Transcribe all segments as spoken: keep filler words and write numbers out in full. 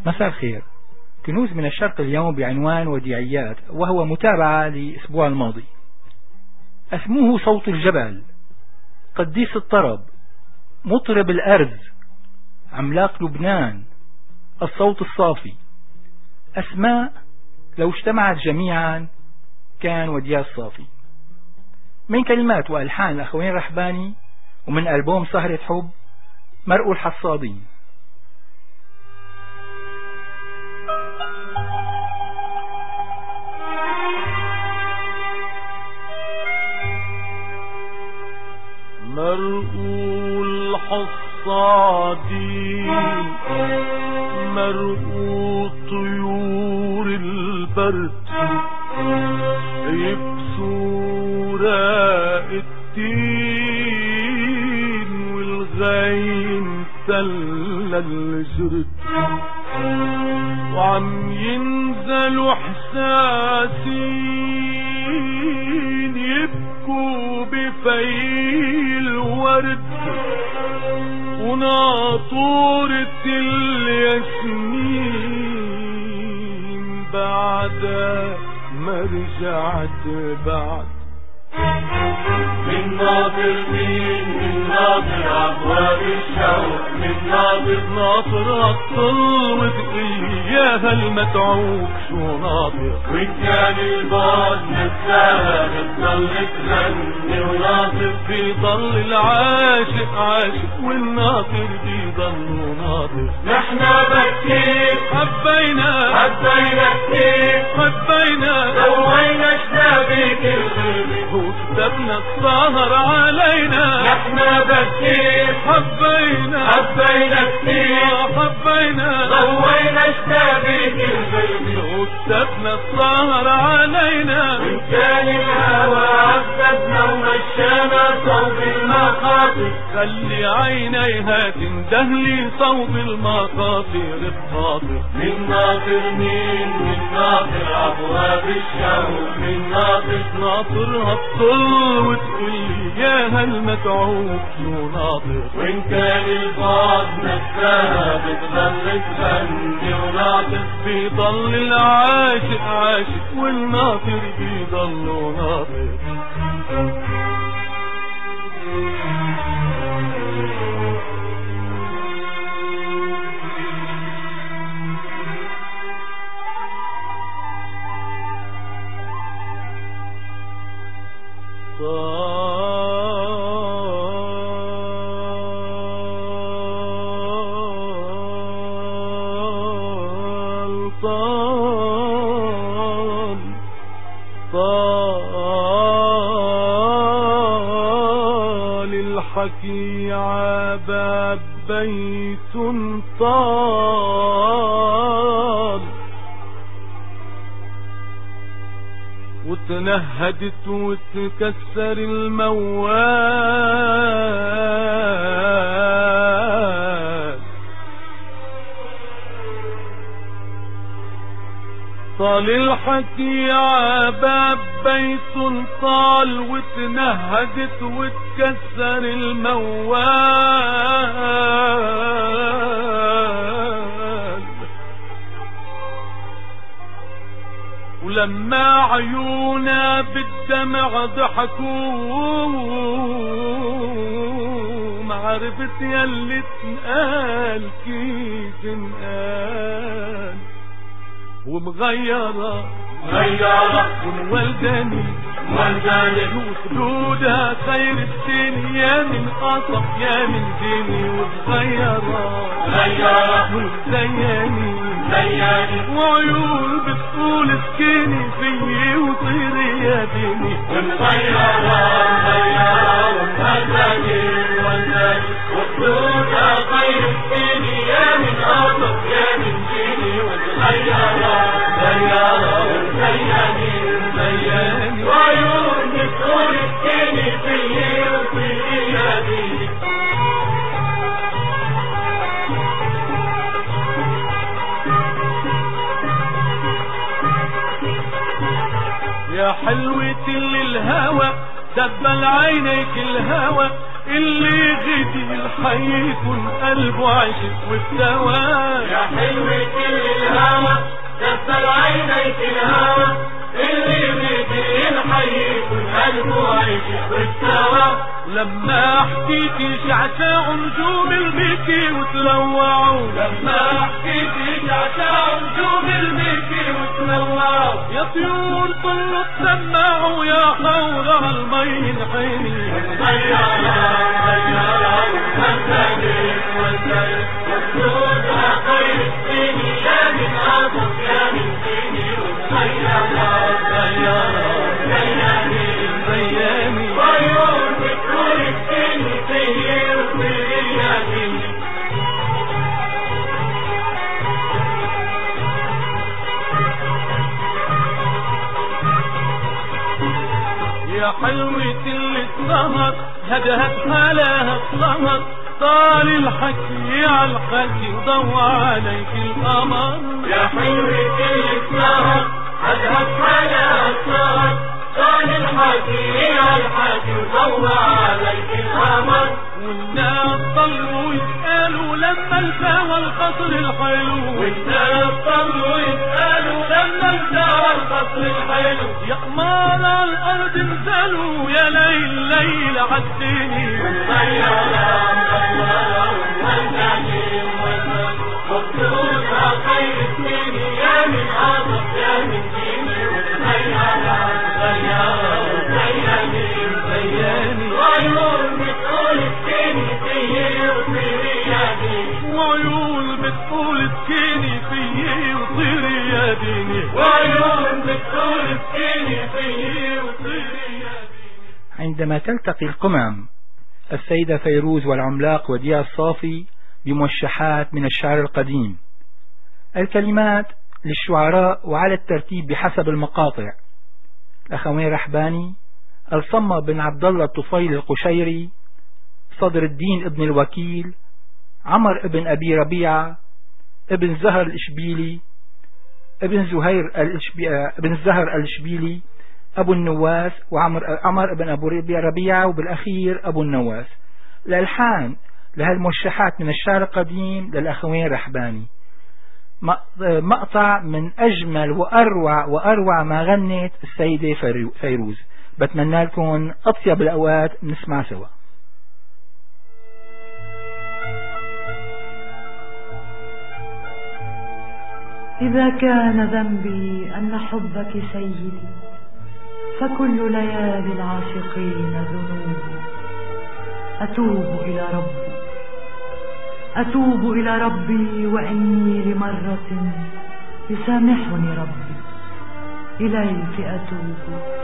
مساء الخير. كنوز من الشرق اليوم بعنوان وديعيات، وهو متابعة لأسبوع الماضي. اسمه صوت الجبل، قديس الطرب، مطرب الأرز، عملاق لبنان، الصوت الصافي. أسماء لو اجتمعت جميعا كان وديع الصافي. من كلمات وألحان الأخوين رحباني، ومن ألبوم سهرة حب مرء الحصادين. مرء الحصادين، مرء طيور البرد، يبسوا راء التين والغيم تل الجرد، وعم ينزلوا حساسين يبكوا بفيل الورد، وناطورة الياسمين بعد ما رجعت بعد. من ناطر مين؟ من ناطر أبواب الشوق، من ناطر ناطر الطل إياها المتعوب شو ناطر. وإن كان البعد نساها بتضل تغني، وناطر في ضل العاشق عاشق، والناطر بيضل ناطر. نحنا بكير حبينا حبينا كتير، حبينا سوينا شنابك الغربي، وكتبنا السهر علينا. نحنا بكير حبينا حبينا كتير، حبينا سوينا شنابك الغربي، وكتبنا السهر علينا. وإن كان الهوى عذبنا ومشانا صوب المخاطر، خلي عينيها تندهلي صوب المخاطر الخاطر. من ناطر مين؟ من ناطر أبواب الشوق، من ناطر ناطرها الطل وتقولي ياها المتعوب شو ناطر. وإن كان البعد نساها بتضل تغني، وناطر بيضل العاشق عاشق، والناطر بيضل ناطر. طال طال طال الحكي عباب بيت طال، وتنهدت وتكسر الموال. طال الحكي عباب بيت طال، وتنهدت وتكسر الموال. ولما عيونا بالدمع ضحكوا، ما عرفت ياللي تنقال كيف انقال. ومغيرة غيرة ومولداني والجانب، وخدودها خير الدنيا من قصب يا من ديني. ومغيرة غيرة ومزياني زياني، وعيون بتقول اسكني فيي وطيري يا ديني. ونغيرة غيرة والجاني والجاني، وخدودها خير الدنيا من قصب يا من ديني. ونغيرة غيرة والجاني زياني وعيون بتقول اسكني فيي وطيري يا ديني. يا حلوة اللي الهوى دبل عينيك الهوى، اللي غدي الحي يكون قلبه عشق واستوى. يا حلوة الهوى اللي بيدي الحي يكون قلبه عيش بالسوا. لما احكيكي شعشع نجوم الميكي وتلوعوا لما احكيكي شعشع نجوم الميكي وتلوعوا يا طيور كله تسمعوا يا حورها المي الحيني غيرها غيرها والسجن والسجن وصوتها خير السيني يا من أعظم يا من سيني غيرها غيرها زياني زياني وعيون بتقول السيني سيني وسيني. يا حلوة اللي اتسهر هدهت حلاها اتسهر طال الحكي على الحكي وضوى عليك القمر. يا حلوة اللي اتسهر هدهت حلاها اتسهر طال الحكي على الحكي وضوى عليك القمر. والناس طلوا يسألوا لما التوى القصر الحلو والناس طلوا يسألوا لما التوى القصر الحلو. يا قمار الأرض نزلوا يا ليل ليل عالدني غيرها غيرها والنجم والنجم وخطوطها خير السنين يا من أعظم يا من ديني غيرها غيرها زياني زياني وعيون بتقول السيني فيي وطيري يا ديني وعيون بتقول سكيني فيي وطيري يا ديني وعيون بتقول السيني فيي وطيري يا ديني. عندما تلتقي القمم السيدة فيروز والعملاق وديع الصافي بموشحات من الشعر القديم. الكلمات للشعراء وعلى الترتيب بحسب المقاطع: الأخوين رحباني، الصمة بن عبد الله الطفيل القشيري، صدر الدين ابن الوكيل، عمر ابن أبي ربيعة، ابن زهر الإشبيلي، ابن زهير ابن زهر الإشبيلي، أبو النواس، وعمر عمر ابن أبو ربيعة، وبالأخير أبو النواس. الألحان لهالموشحات من الشعر القديم للأخوين رحباني. مقطع من أجمل وأروع وأروع ما غنت السيدة فيروز. بتمنى لكم أطيب الأوقات نسمع سوا. إذا كان ذنبي أن حبك سيدي فكل ليالي العاشقين ذنوب. أتوب إلى ربي أتوب إلى ربي وإني لمرة يسامحني ربي إليك أتوب.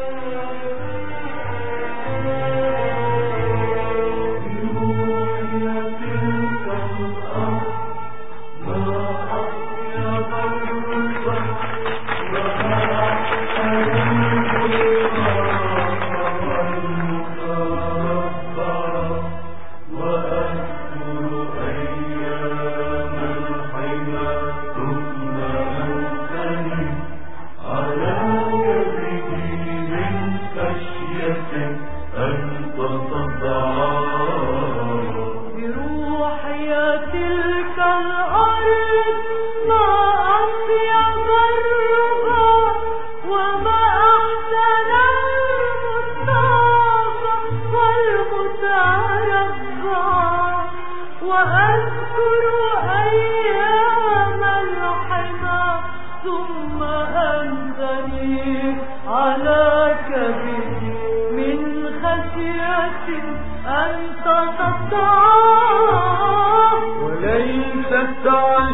وليست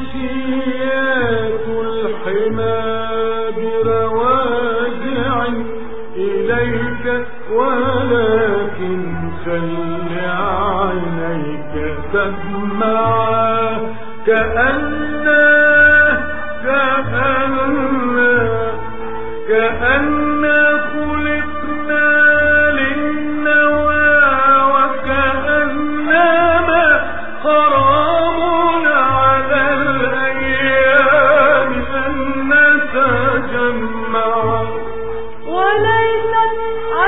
عشيات الحمى برواجع إليك ولكن خل عينيك تدمع كأن كأن كأن خلقنا للنوى وكأنما حرام على الأيام أن نتجمع. وليست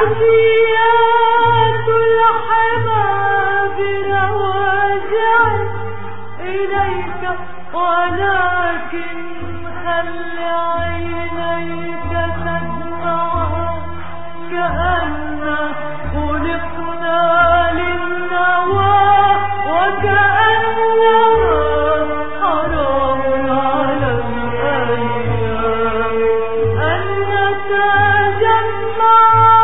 عشيات الحمى برواجع إليك ولكن لكن خلي عينيك تدمع كأننا خلقنا للنوى وكأننا حرام على الأيام أن نتجمع.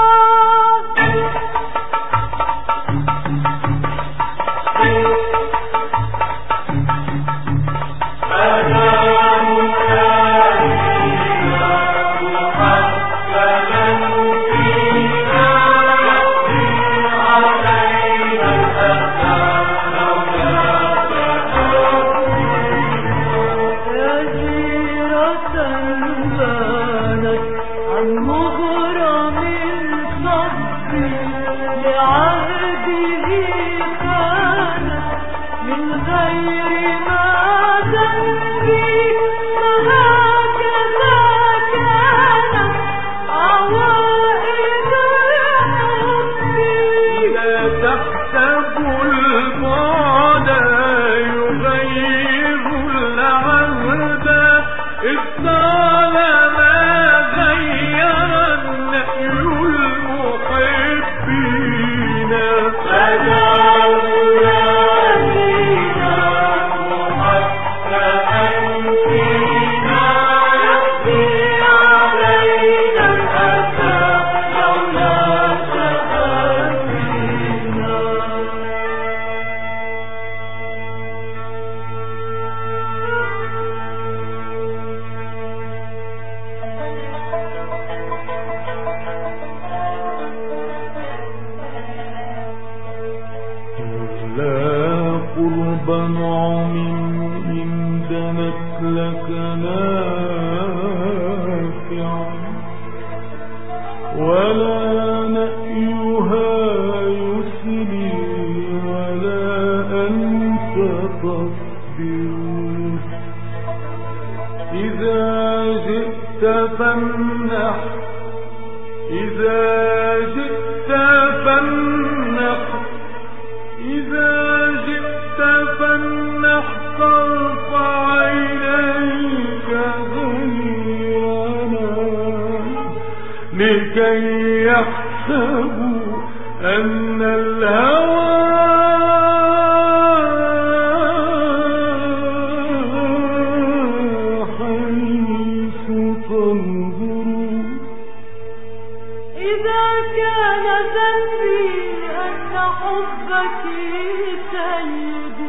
لكي يحسبوا أن الهوى حيث تنظر. إذا كان ذنبي أن حبك سيدي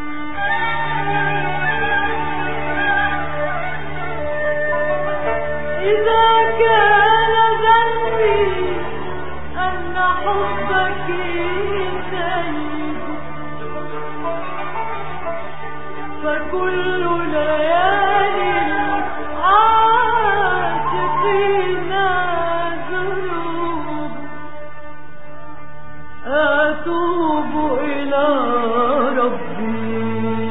إذا كان ذنبي أن حبك سيدي فكل ليالي العاشقين ذنوب أتوب إلى ربي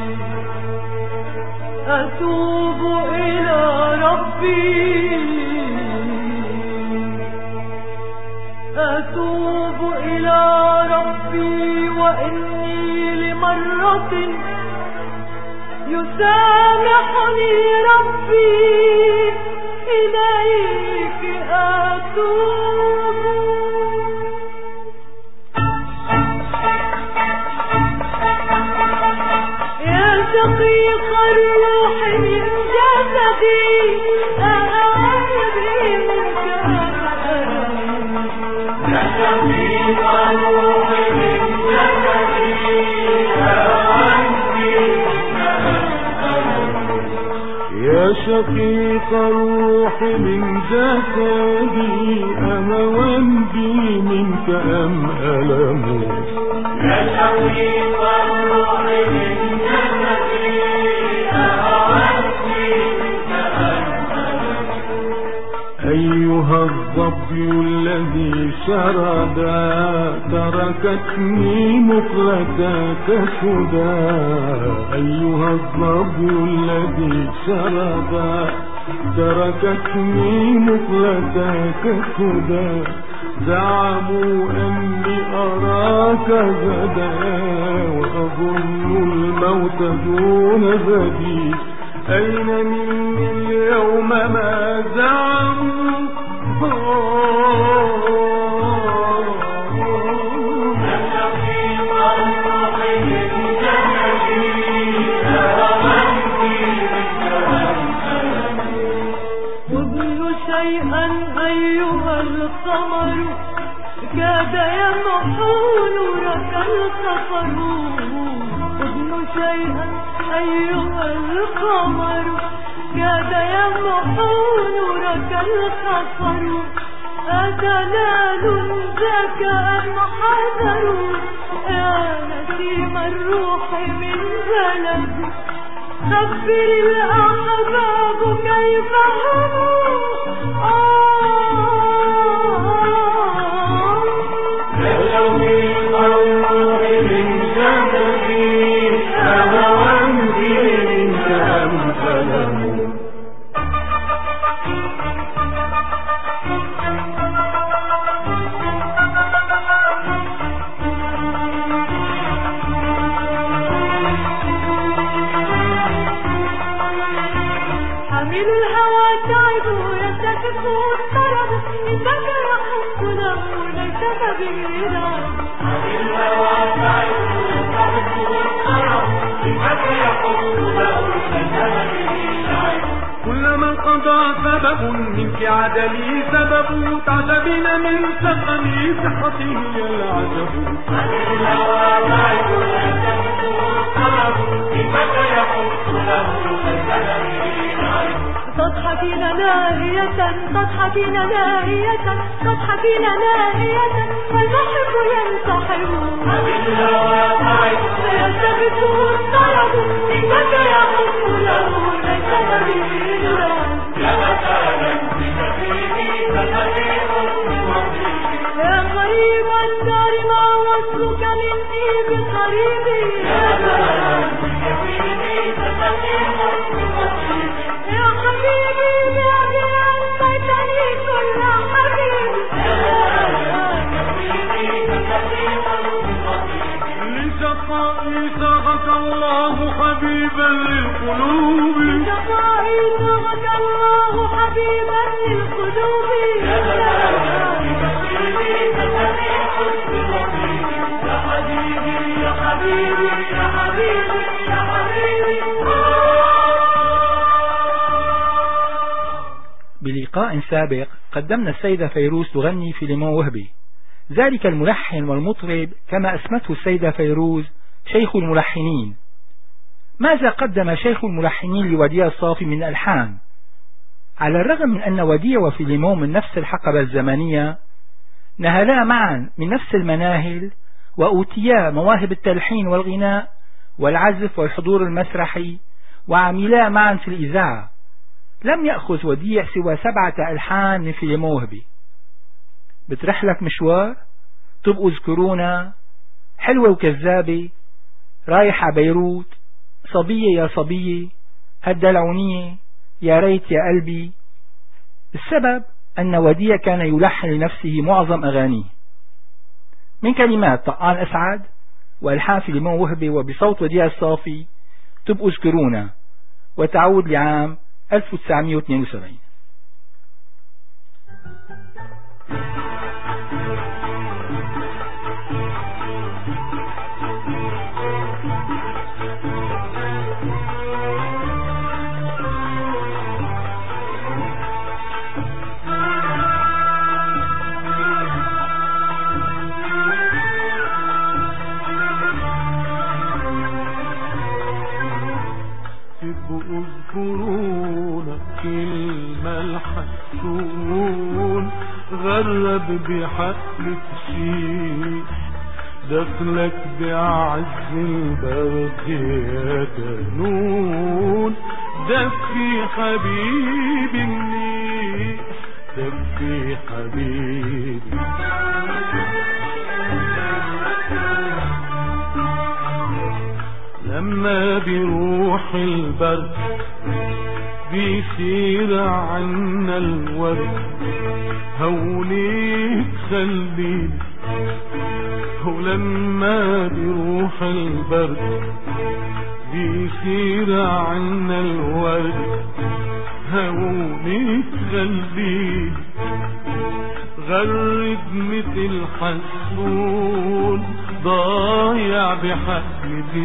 أتوب إلى ربي أتوب إلى ربي وإني لمرة يسامحني ربي إليك أتوب. يا شقيق الروح من جسدي أنا قلبي منك يا شقيق الروح من جسدي يا شقيق الروح من جسدي أهوى بي منك أم ألم. يا شقيق الروح من جسدي أهوى بي منك أم ألم. أيها الظبي الذي شردا تركتني مقلتك سدى. أيها الظبي الذي شردا تركتني مقلتك سدى. زعموا أني أراك غدا وأظن الموت دون بديل. أين مني اليوم ما زعموا وابن شيئا أيها القمر كاد يمحو نورك السفر ابن شيئا أيها القمر كاد يمحو نورك السفر أدلال ذاك أم حذر يا نسيم الروح من بلد خبر الأحباب كيف هم كلما انقضى سبب منك عدلي سبب تعجبين من سقمي صحته العجب تضحكين لاهية تضحكين لاهية تضحكين لاهية والمحب ينتحب يلتفته الطرب إنك يحب له ليس نبيل يا قريب الدار ما وصلك من إيب قريبي يا حبيبي بأبي أنبتني كل حبيب لشقائي ساغك الله حبيبا للقلوب لشقائي ساغك الله حبيبا للقلوب يا حبيبي يا حبيبي يا حبيبي يا حبيبي بلقاء سابق قدمنا السيدة فيروز تغني في ليمون وهبي، ذلك الملحن والمطرب كما اسمته السيدة فيروز شيخ الملحنين. ماذا قدم شيخ الملحنين لوديع الصافي من ألحان؟ على الرغم من أن وديع وفي ليمون من نفس الحقبة الزمنية، نهلا معا من نفس المناهل وأوتيا مواهب التلحين والغناء والعزف والحضور المسرحي وعملا معا في الإذاعة. لم يأخذ وديع سوى سبعة ألحان من فيليمون وهبي: بترحلك مشوار، تبقوا اذكرونا، حلوة وكذابة، رايحة بيروت، صبية يا صبية، هالدلعونية، يا ريت يا قلبي. السبب أن وديع كان يلحن لنفسه معظم أغانيه، من كلمات طقان أسعد وألحان فيليمون وهبي وبصوت وديع الصافي تبقوا اذكرونا، وتعود لعام ألف وتسعمئة واثنين وسبعين. اذكرونا كلمة الحسون غرب بحقك شيء دخلك بعز البرد يا جنون دفي حبيبي منيح دفي حبيبي لما بيروح البرد بيصير عنا الورد هونيك خليني ولما بيروح البرد بيصير عنا الورد هوني تخليه غرد مثل حسون ضايع بحق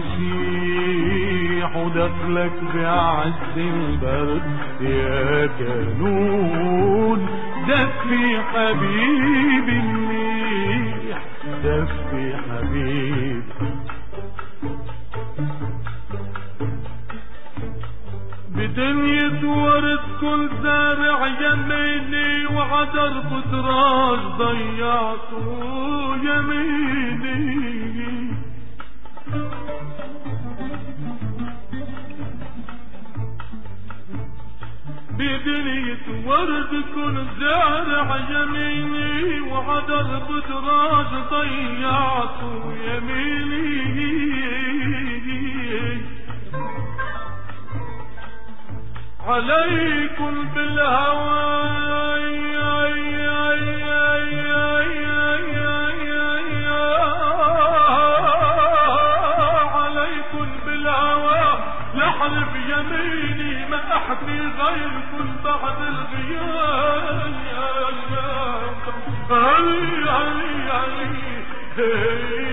تسيح ودخلك بعز البرد يا جنون دفي حبيبي منيح دفي حبيبي بدنيا ورد كل زارع يميني وعذر بطراج ضيعته يميني بدنيا ورد كل زارع يميني وعذر بطراج ضيعته يميني عليكم بالهوى عليكم بالهوى لحلف يميني ما احكي غيركم بعد الغياب علي علي علي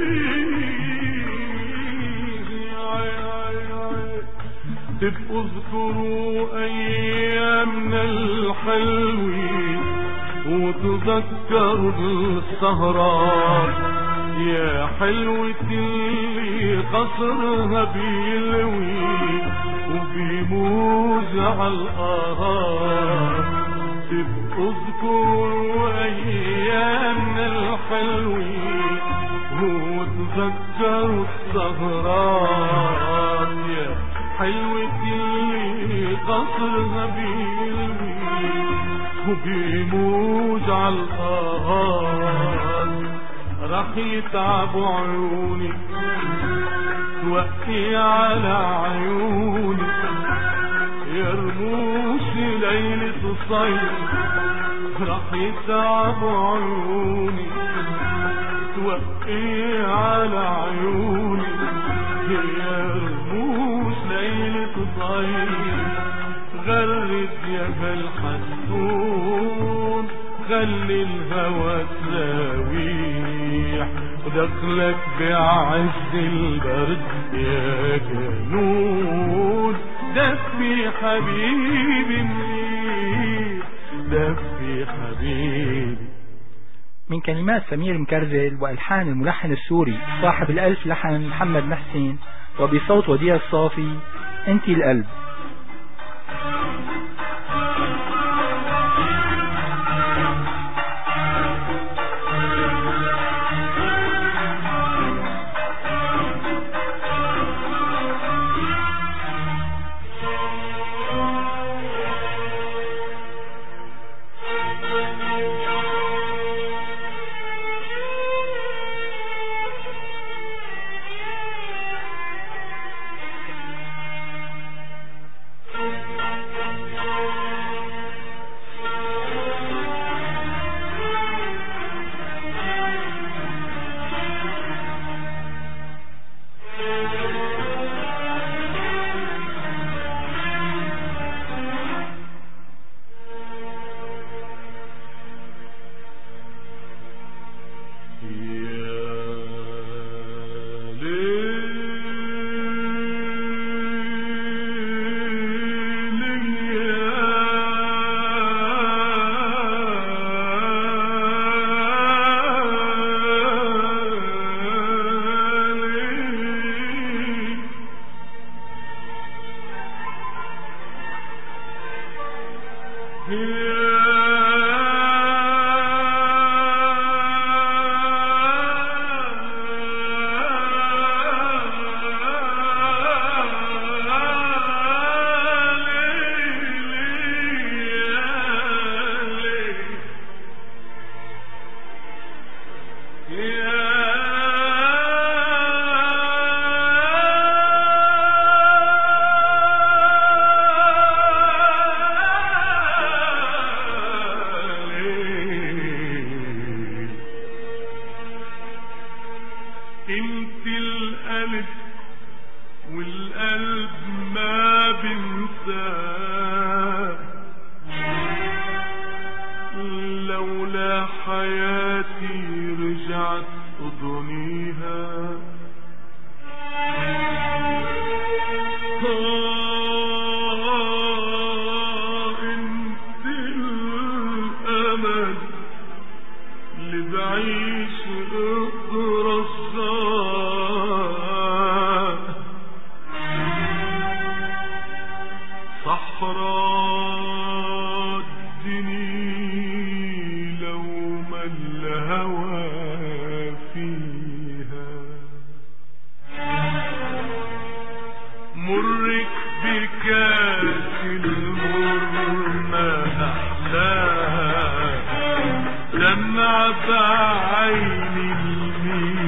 تبقوا اذكروا ايامنا الحلوين وتذكروا السهرات يا حلوتي اللي قصرها بيلوي وبيموج على القهار تبقوا اذكروا ايامنا الحلوين وتذكروا السهرات يا حلوتي اللي قصرها بيلوي وبيموج على القهار راح يتعبوا عيوني توقي على عيوني يرموش ليلة صيف راح يتعبوا عيوني توقي على عيوني يرموش ليلة صيف غرد يا بالحسون خلي الهوى تلاويح ودخلك بعز البرد يا جنون دفي حبيبي منيح دفي حبيبي. من كلمات سمير مكرزل وألحان الملحن السوري صاحب الألف لحن محمد محسن وبصوت وديع الصافي انتي القلب. صحراء الدنيا لو ما الهوى فيها مرك بكاس المر ما أحلاها دمعة عين المين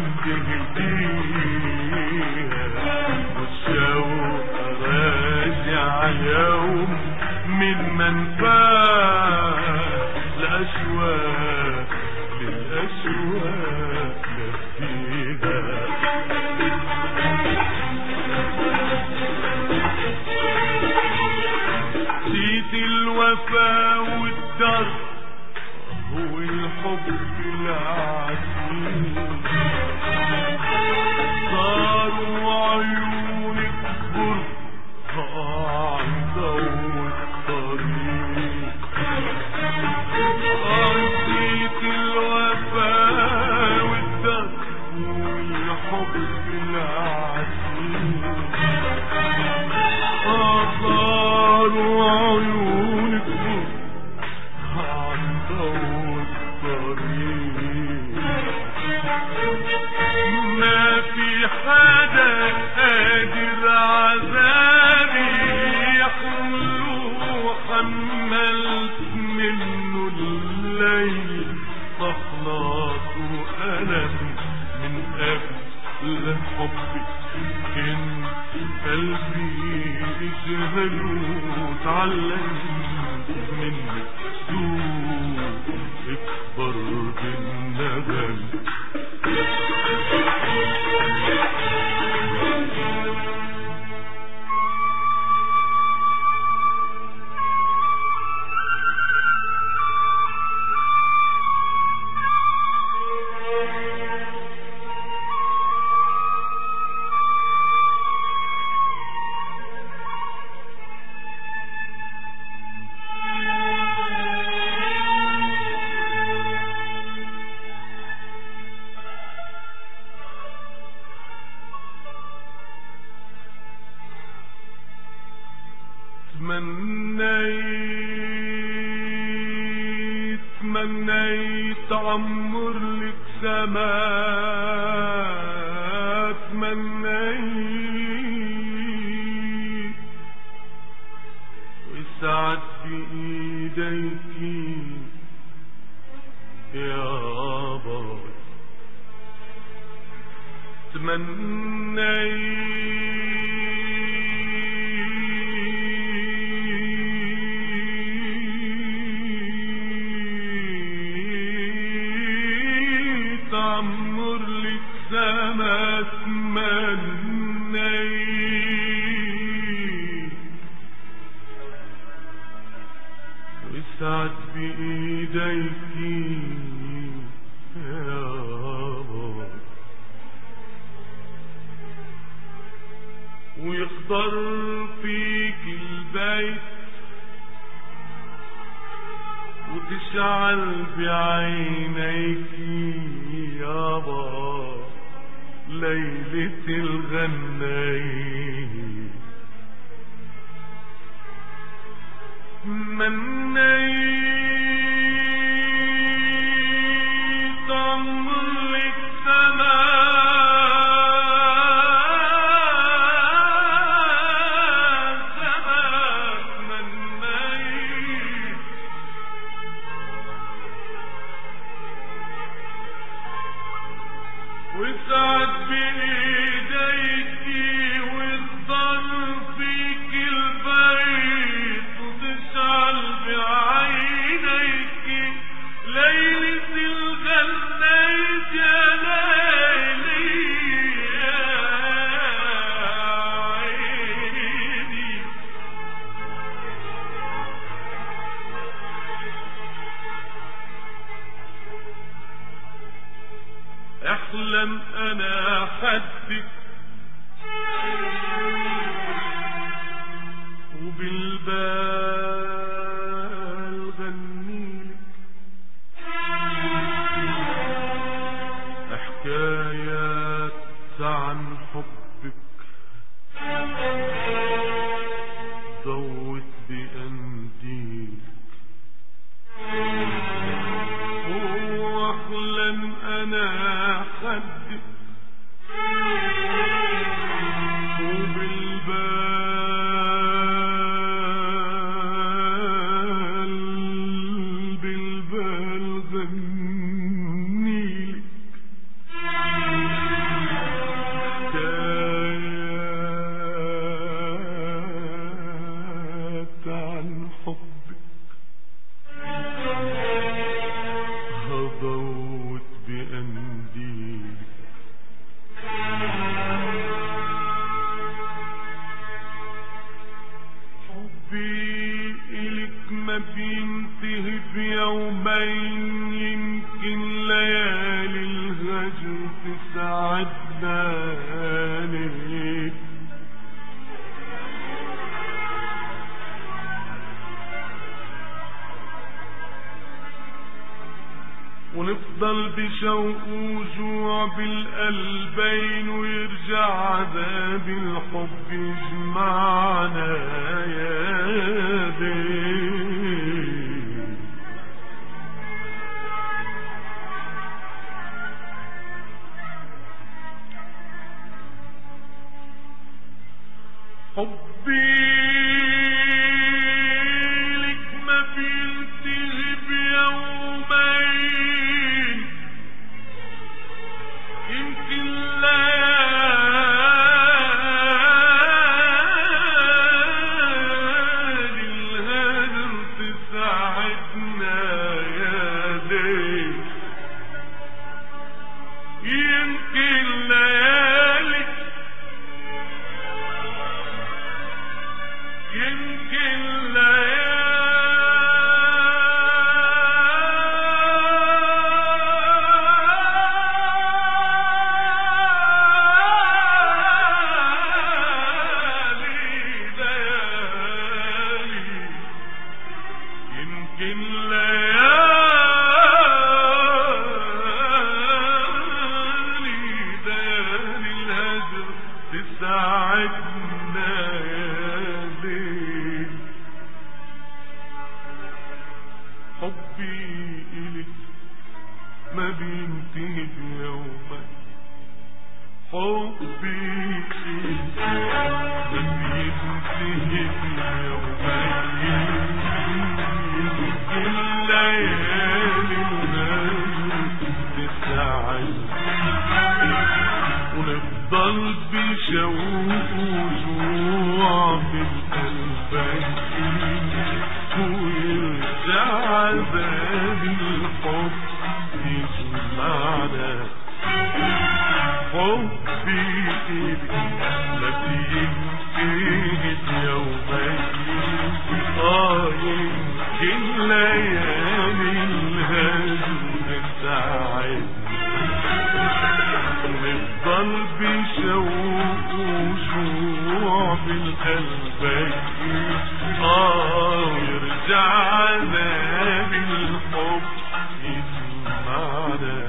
تهديها والشوق راجع يوم من منفاه الأشواق للأشواق لفيها نسيت الوفا والدر هو الحب العسير صاروا عيونك برهة عن ضوء الطريق نسيت الوفا والدر والحب العسير صاروا عيونك برهة عن ضوء الطريق ما في حدا قادر عذابي يحمله حملت منه الليل صخلات وألم من قبل حبك انت قلبي اجهله وتعلمت منك سوء اكبر بالندم تمنيت تمنيت عمر لك سماء تمنيت وسعد بإيديك يا بابا تمنيت عمر لك سما تمنيت وسعد بإيديك يا بابا ويخضر فيك البيت وتشعل بعينيك يابا ليلة الغنايم منيت عمر لك سماء سماء منيت وسعد بإيديك وتضل فيك البيت وتشعل بعينيك ليلة الغنيت يا ليلي يا عيني احلم انا حدك وبالبال غنيلك حكايات عن حبك ضوء هضوت بقنديل واحلم انا خدك وبالبال بالبال غنيلك حكايات عن حبك هضوت بقنديلك حبي إلك ما بينتهي بيومين يمكن ليالي الهجر تسعدنا ليك ونفضل بشوق وجوع بالقلبين ويرجع عذاب الحب يجمعنا يا بيه حبي لك ما بينتهي بيومين يمكن ليالي الهجر تساعدنا يا ليل يمكن ليالي يمكن ونفضل بشوق وجوع بالقلبين ويرجع عذاب الحب يجمعنا حبي إلك لا بينتهي بيومين آه يمكن ليالي الهجر تساعدنا ونفضل بشوق وجوع بالقلبين آه ويرجع عذاب الحب يجمعنا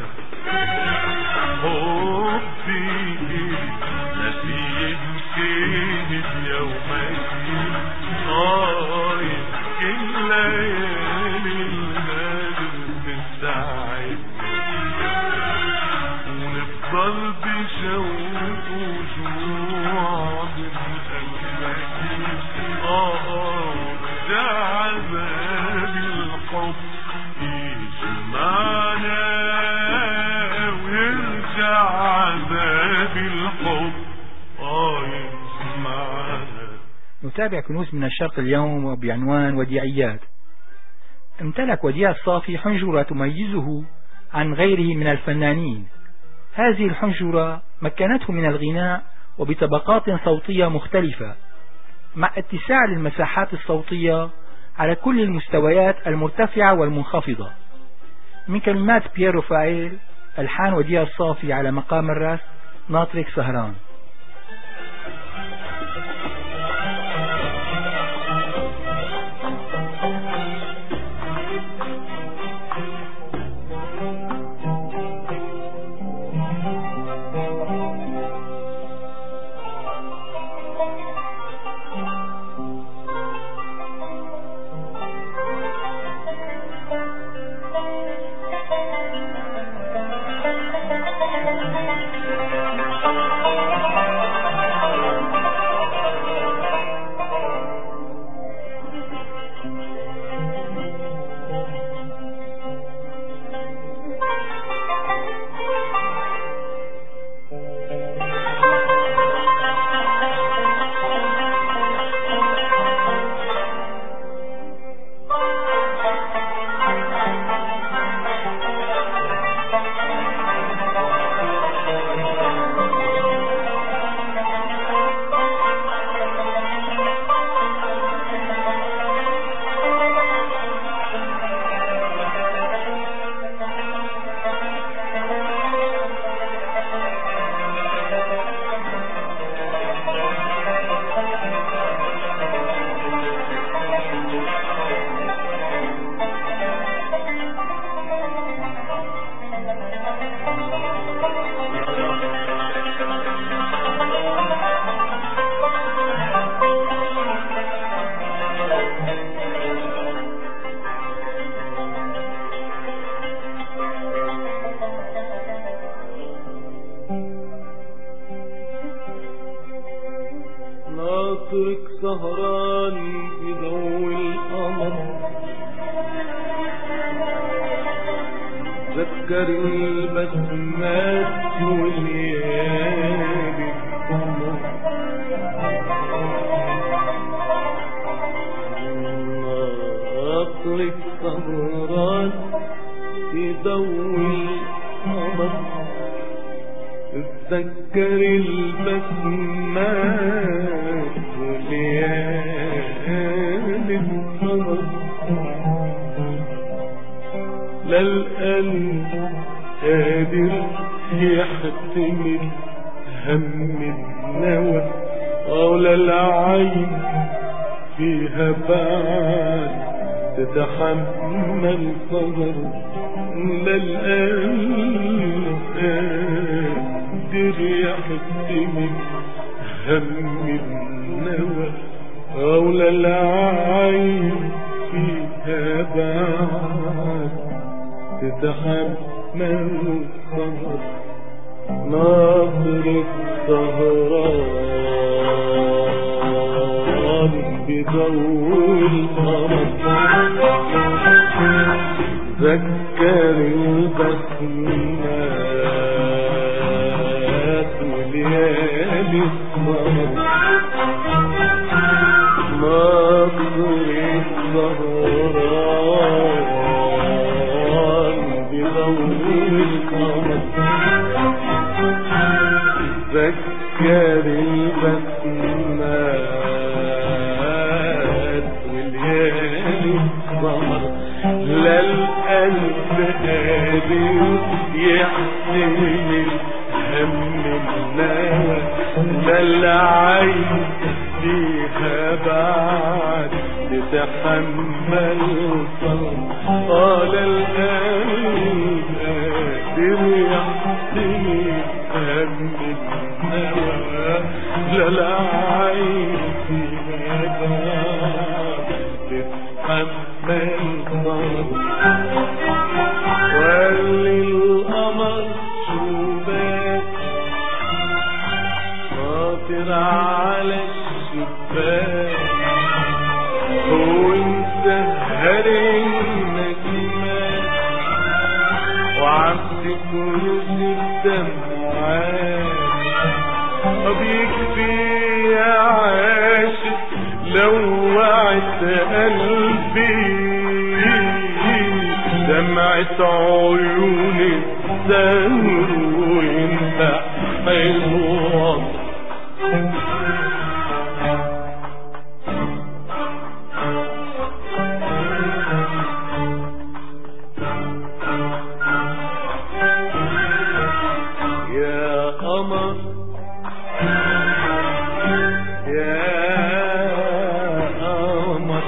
حبي لا بينتهي بيومين آه يمكن ليالي الهجر تساعدنا ونفضل بشوق وجوع بالقلبين آه ورجع عذاب الحب يجمعنا ويرجع عذاب الحب آه يجمعنا. نتابع كنوز من الشرق اليوم بعنوان وديعيات. امتلك وديع الصافي حنجرة تميزه عن غيره من الفنانين. هذه الحنجرة مكنته من الغناء وبطبقات صوتية مختلفة مع اتساع للمساحات الصوتية على كل المستويات المرتفعة والمنخفضة. من كلمات بيير رفائيل، ألحان وديع الصافي، على مقام الراس ناطرك سهران. ذكر البسمات والليالي ناطر السهرات يضوي القمر اتذكر البسمات وليالي القمر لا القلب قادر يحتمل هم النوى ولا العين فيها بعد تتحمل صبر لا القلب قادر يحتمل هم النوى ولا العين فيها بعد تتحمل الصبر ناصر السهران بضوء القمر ذكر البسمات وليالي السهر ناصر السهران بضوء القمر ذكر البسمات والليالي السهر لا القلب قادر يحتمل هم النوى لا العين فيها بعد تتحمل الصبر قال القلب قادر يحتمل هم النوى لا العين فيها بعد تتحمل الصبر وللقمر شباك ناطر على الشباك هو مسهر النجمات وعم تكنس الدمعات بيكفي يا عاشق لوعت قلبي دمعة عيون الدهر وانت حلوة يا قمر يا قمر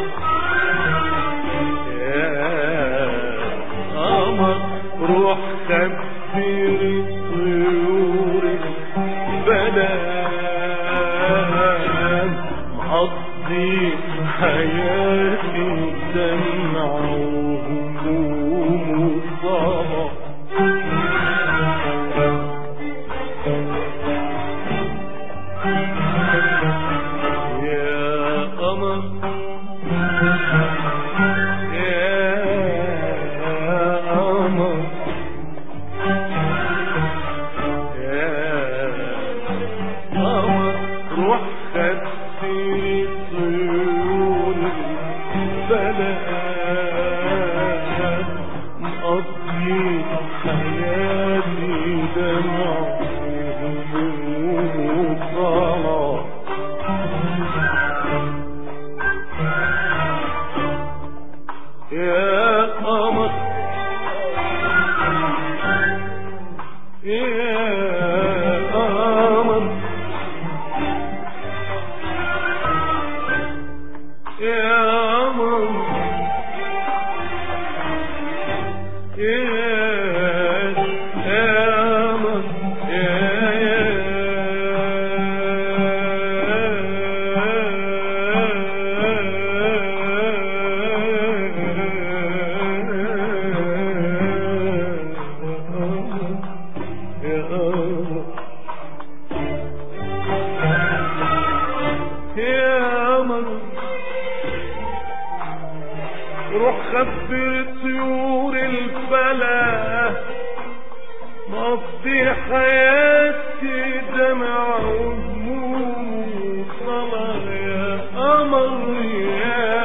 روح خبر طيور البلاد مقضي حياتي دمع وهموم وصبر يا قمر روح خدي طيور البلاد مقضي حياتي دمع وهموم وصلاة يا قمر يا قمر يا قمر روح خبر طيور الفلاح مقضي حياتي دمع وهموم وصلاة يا قمر يا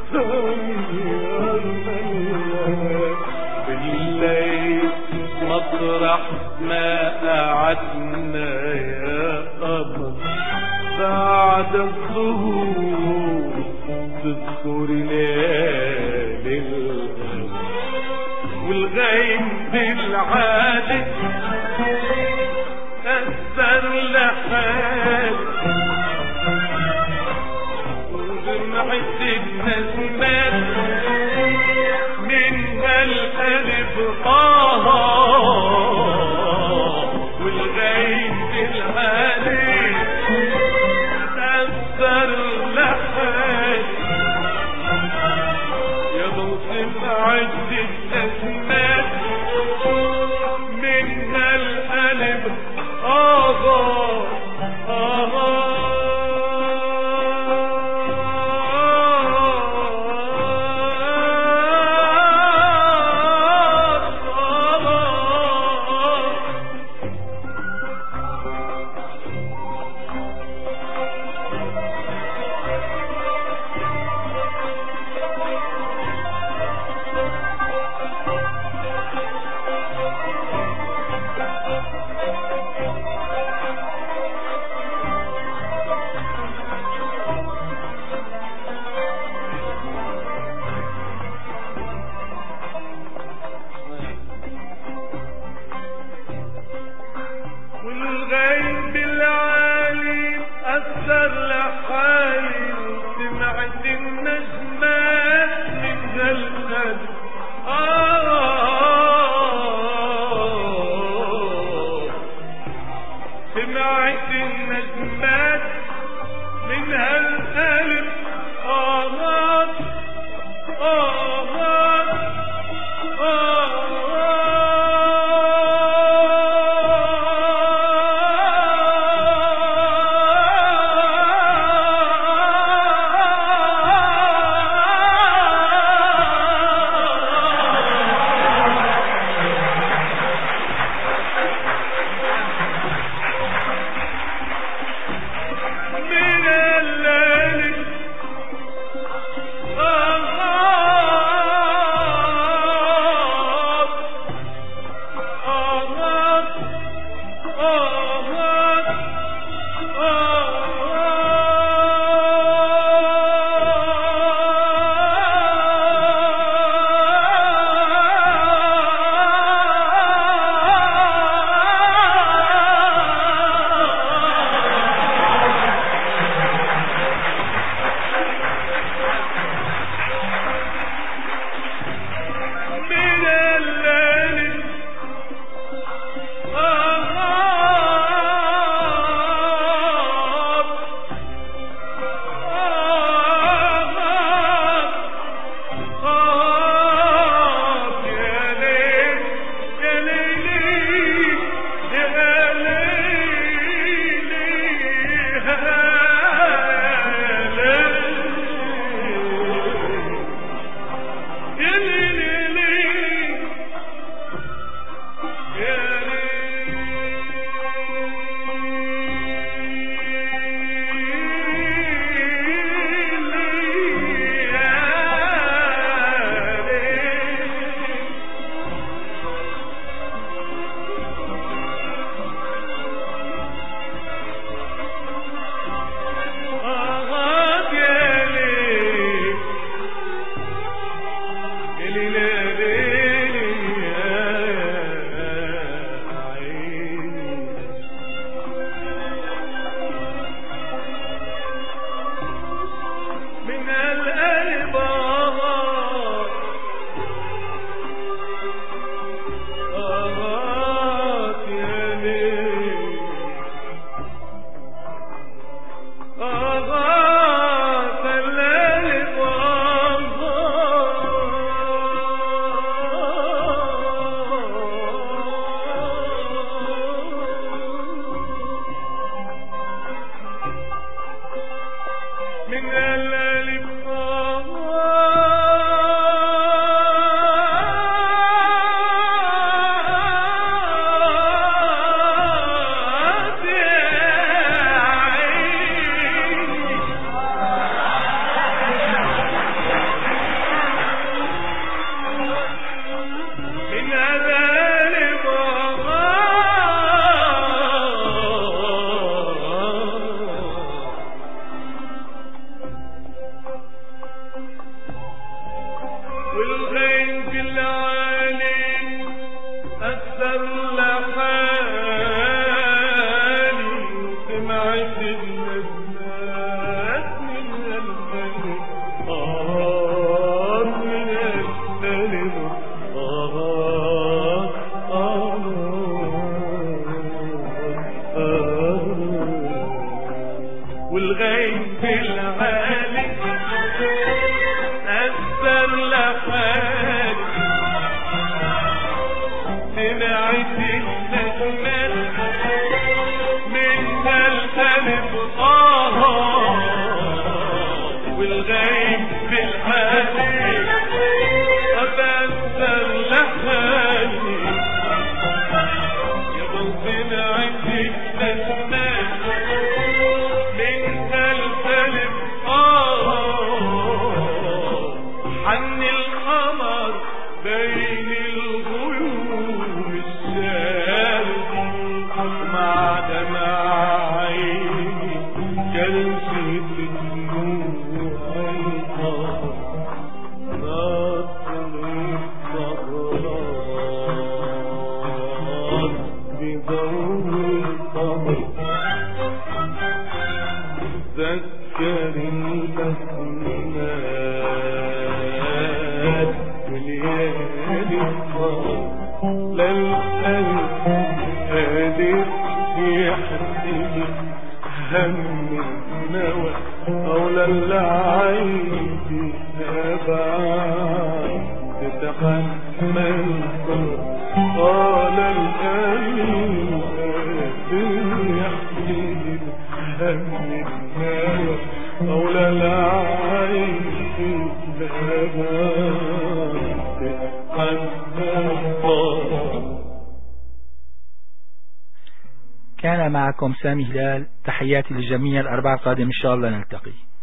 بالليل مطرح ما قعدنا يا قمر بعد الظهور تذكر ليالي القمر والغيم بالعادة أثر لحالي وجمعت النسمات من الألف آه والغيم بالعادة أثر لحالي يا موسم عدة أسمات من الألف آه آه والغيب بالعالي أثر لحالي وسمعت النجمات من جلد آه سمعت النجمات من هالقلب آه آه آه من الليل آه عني القمر بين الغيوم الشارد مع دمع عيني كرشة الدموع القمر ناصر الصغران بضوء القمر ذكر الأسنان وليالي الصار للقلب قادر يحسن هم النوى أو للعين فيها بعد تتحمل قال القلب قادر يحسن هم النوى أو للعين فيها بعد تتحمل. كان معكم سامي هلال، تحياتي للجميع، الأربعاء القادم إن شاء الله نلتقي.